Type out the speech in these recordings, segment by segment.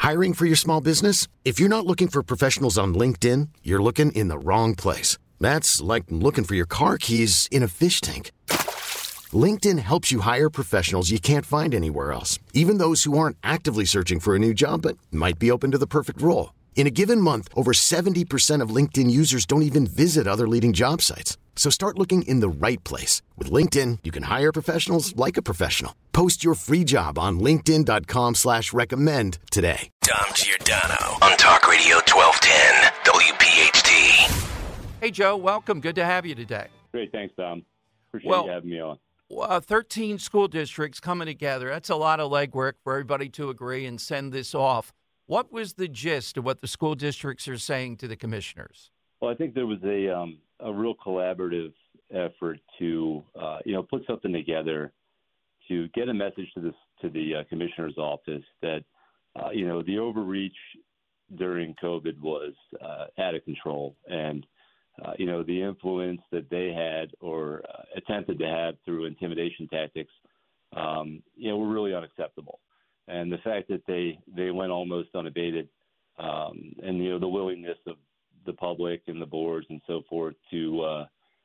Hiring for your small business? If you're not looking for professionals on LinkedIn, you're looking in the wrong place. That's like looking for your car keys in a fish tank. LinkedIn helps you hire professionals you can't find anywhere else, even those who aren't actively searching for a new job but might be open to the perfect role. In a given month, over 70% of LinkedIn users don't even visit other leading job sites. So start looking in the right place. With LinkedIn, you can hire professionals like a professional. Post your free job on linkedin.com/recommend today. Dom Giordano on Talk Radio 1210 WPHT. Hey, Joe, welcome. Good to have you today. Great. Thanks, Dom. Appreciate you having me on. 13 school districts coming together. That's a lot of legwork for everybody to agree and send this off. What was the gist of what the school districts are saying to the commissioners? Well, I think there was a real collaborative effort to, put something together to get a message to the commissioner's office that, the overreach during COVID was out of control, and the influence that they had or attempted to have through intimidation tactics, were really unacceptable. And the fact that they went almost unabated, and the willingness of the public and the boards and so forth to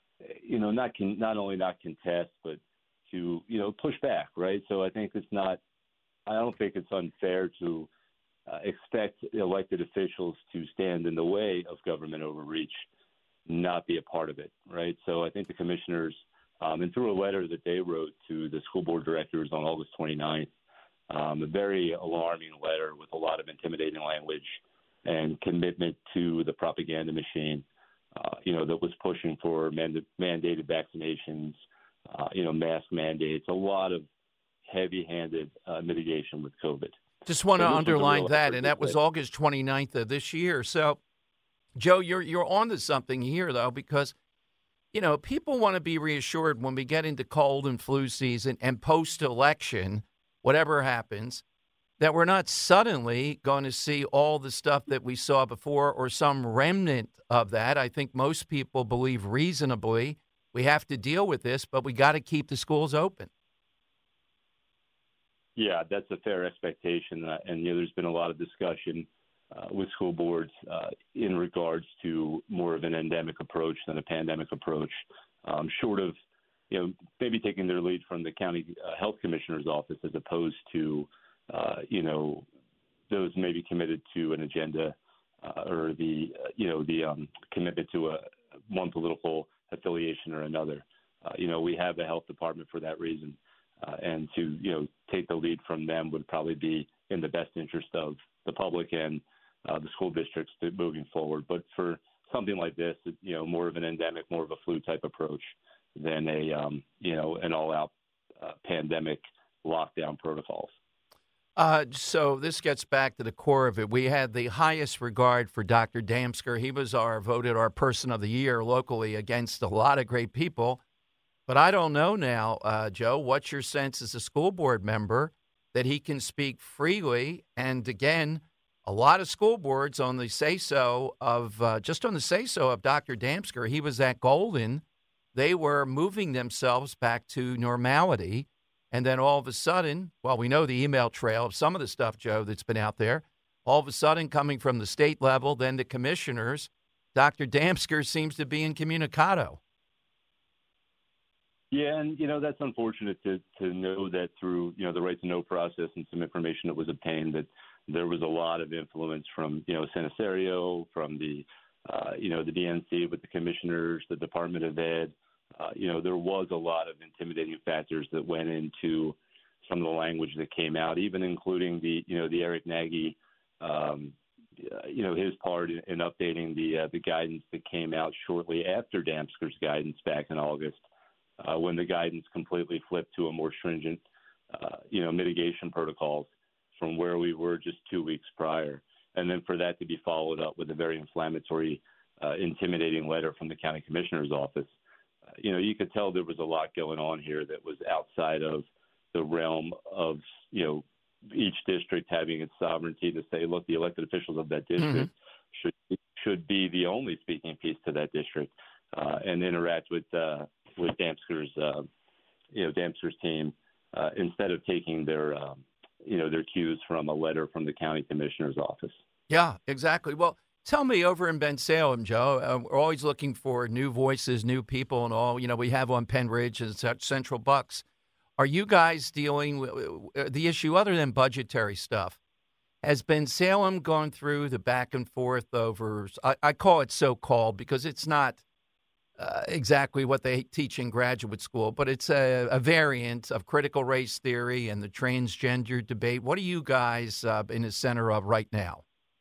not only not contest but to push back, right? So I don't think it's unfair to expect elected officials to stand in the way of government overreach, not be a part of it, right? So I think the commissioners, and through a letter that they wrote to the school board directors on August 29th, a very alarming letter with a lot of intimidating language and commitment to the propaganda machine, that was pushing for mandated vaccinations, mask mandates, a lot of heavy-handed mitigation with COVID. Just want to underline that, and that was August 29th of this year. So, Joe, you're on to something here, though, because, people want to be reassured when we get into cold and flu season and post-election, whatever happens, that we're not suddenly going to see all the stuff that we saw before or some remnant of that. I think most people believe reasonably we have to deal with this, but we got to keep the schools open. Yeah, that's a fair expectation. And there's been a lot of discussion with school boards in regards to more of an endemic approach than a pandemic approach, short of maybe taking their lead from the county health commissioner's office as opposed to, those maybe committed to an agenda or the commitment to one political affiliation or another. We have a health department for that reason, and to, take the lead from them would probably be in the best interest of the public and the school districts moving forward. But for something like this, more of an endemic, more of a flu type approach than an all-out pandemic lockdown protocols. So this gets back to the core of it. We had the highest regard for Dr. Damsker. He was voted our person of the year locally against a lot of great people. But I don't know now, Joe, what's your sense as a school board member that he can speak freely? And again, a lot of school boards on the say-so of Dr. Damsker, he was at Golden. They were moving themselves back to normality. And then all of a sudden, well, we know the email trail of some of the stuff, Joe, that's been out there. All of a sudden, coming from the state level, then the commissioners, Dr. Damsker seems to be incommunicado. Yeah, and, that's unfortunate to know that through, the right to know process and some information that was obtained that there was a lot of influence from, Senasario, from the DNC with the commissioners, the Department of Ed. There was a lot of intimidating factors that went into some of the language that came out, even including the Eric Nagy, his part in updating the guidance that came out shortly after Damsker's guidance back in August, when the guidance completely flipped to a more stringent, mitigation protocols from where we were just 2 weeks prior. And then for that to be followed up with a very inflammatory, intimidating letter from the county commissioner's office. You could tell there was a lot going on here that was outside of the realm of, each district having its sovereignty to say, look, the elected officials of that district should be the only speaking piece to that district, and interact with Damsker's, Damsker's team, instead of taking their their cues from a letter from the county commissioner's office. Yeah, exactly. Well, tell me, over in Bensalem, Joe, we're always looking for new voices, new people and all. We have on Penn Ridge and Central Bucks. Are you guys dealing with the issue other than budgetary stuff? Has Bensalem gone through the back and forth over, I call it so-called because it's not exactly what they teach in graduate school, but it's a variant of critical race theory and the transgender debate. What are you guys in the center of right now?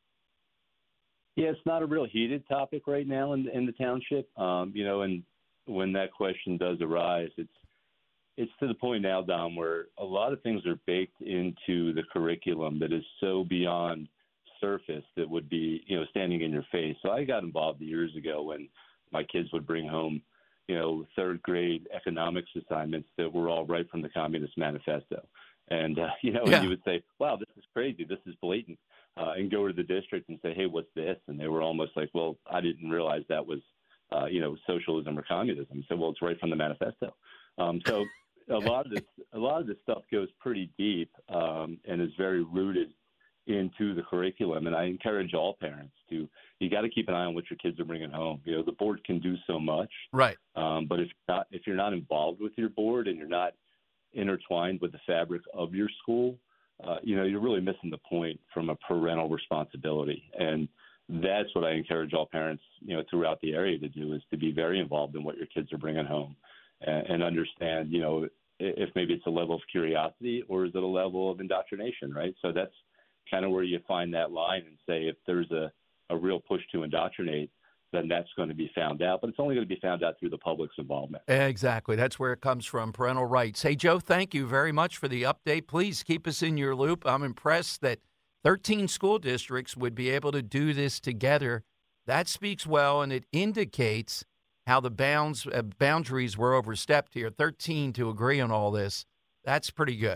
Yeah, it's not a real heated topic right now in the township. And when that question does arise, it's to the point now, Dom, where a lot of things are baked into the curriculum that is so beyond surface that would be, standing in your face. So I got involved years ago when my kids would bring home, third grade economics assignments that were all right from the Communist Manifesto. And, and you would say, wow, this is crazy. This is blatant. And go to the district and say, hey, what's this? And they were almost like, well, I didn't realize that was, socialism or communism. So, well, it's right from the manifesto. So a lot of this stuff goes pretty deep and is very rooted into the curriculum. And I encourage all parents you got to keep an eye on what your kids are bringing home. The board can do so much, right? But if you're not involved with your board and you're not intertwined with the fabric of your school, you're really missing the point from a parental responsibility. And that's what I encourage all parents, throughout the area to do, is to be very involved in what your kids are bringing home and understand, if maybe it's a level of curiosity or is it a level of indoctrination, right? So that's kind of where you find that line and say if there's a real push to indoctrinate, then that's going to be found out. But it's only going to be found out through the public's involvement. Exactly. That's where it comes from, parental rights. Hey, Joe, thank you very much for the update. Please keep us in your loop. I'm impressed that 13 school districts would be able to do this together. That speaks well, and it indicates how the boundaries were overstepped here. 13 to agree on all this. That's pretty good.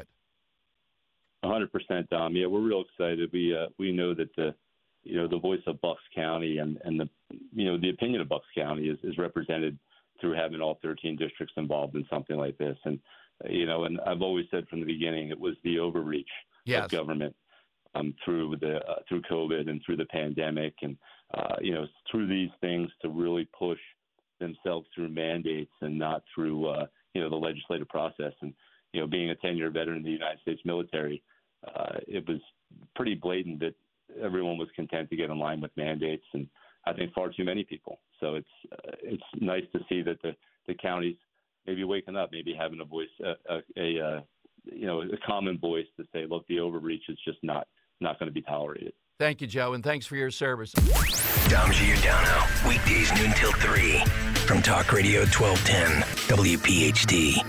100%, Dom. Yeah, we're real excited. We know that the voice of Bucks County and the opinion of Bucks County is represented through having all 13 districts involved in something like this. And, and I've always said from the beginning, it was the overreach of government through COVID and through the pandemic and, through these things to really push themselves through mandates and not through, the legislative process. And, being a 10-year veteran of the United States military, it was pretty blatant that everyone was content to get in line with mandates, and I think far too many people. So it's nice to see that the counties maybe waking up, maybe having a voice, a common voice to say, look, the overreach is just not going to be tolerated. Thank you, Joe, and thanks for your service. Dom Giordano, weekdays noon till 3 from Talk Radio 1210 WPHT.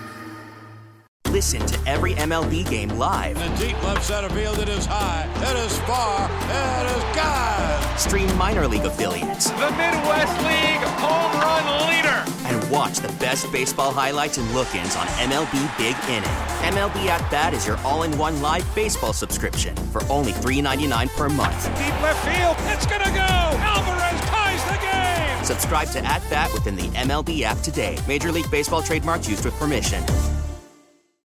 Listen to every MLB game live. In the deep left center field, it is high, it is far, it is gone. Stream minor league affiliates. The Midwest League home run leader. And watch the best baseball highlights and look-ins on MLB Big Inning. MLB At Bat is your all-in-one live baseball subscription for only $3.99 per month. Deep left field, it's gonna go. Alvarez ties the game. Subscribe to At Bat within the MLB app today. Major League Baseball trademarks used with permission.